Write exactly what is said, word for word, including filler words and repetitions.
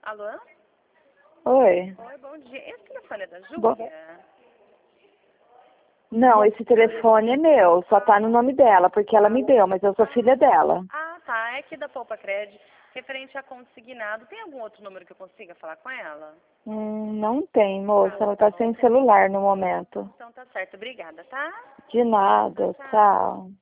Alô? Oi. Oi, bom dia. Esse telefone é da Bom... Júlia? Não, esse telefone é meu, só tá no nome dela, porque ela me deu, mas eu sou filha dela. Ah, tá. É aqui da Poupa Cred, referente a consignado. Tem algum outro número que eu consiga falar com ela? Hum, não tem, moça, Ah, ela tá tá bom. sem celular no momento. Então tá certo. Obrigada, tá? De nada, Tchau, tchau. tchau.